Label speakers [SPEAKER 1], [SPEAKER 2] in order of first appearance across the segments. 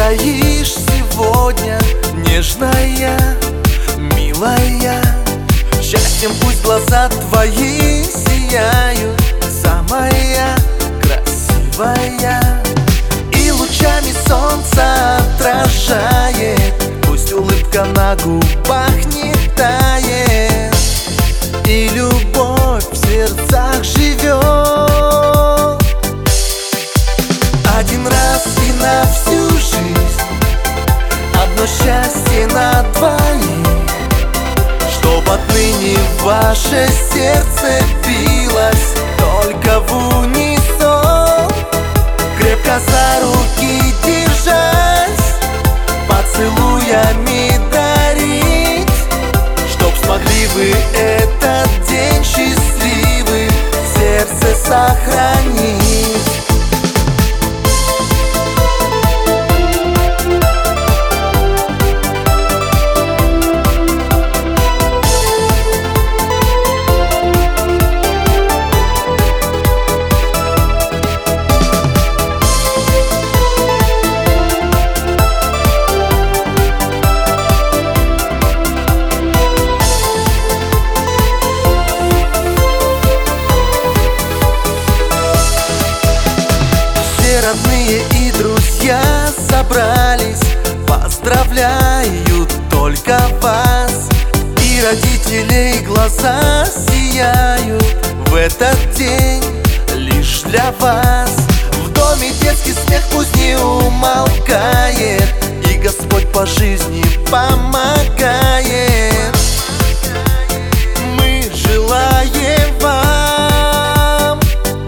[SPEAKER 1] стоишь сегодня, нежная, милая. Счастьем пусть глаза твои сияют, самая красивая. И лучами солнца отражает, пусть улыбка на губах не тает, и любовь в сердцах живет. Один раз и на всю жизнь, одно счастье на двоих, чтоб отныне ваше сердце билось только в унисон. Крепко за руки держась, поцелуями дарить, чтоб смогли вы этот день счастливый в сердце сохранить. Родные и друзья собрались, поздравляют только вас. И родителей глаза сияют в этот день лишь для вас. В доме детский смех пусть не умолкает, и Господь по жизни помогает. Мы желаем вам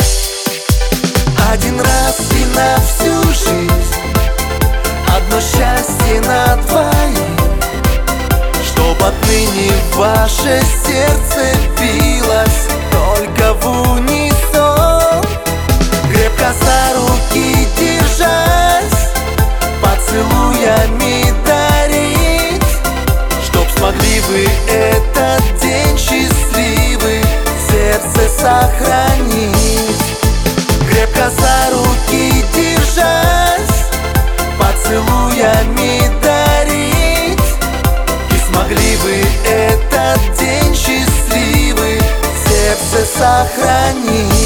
[SPEAKER 1] один раз и на всю жизнь, одно счастье на двоих, чтоб отныне ваше сердце билось только в унисон. Крепко за руки держась, поцелуями дарить, чтоб смогли вы этот день счастливый в сердце сохранить. Крепко за руки держась, поцелуями дарить, и смогли вы этот день счастливый в сердце сохранить.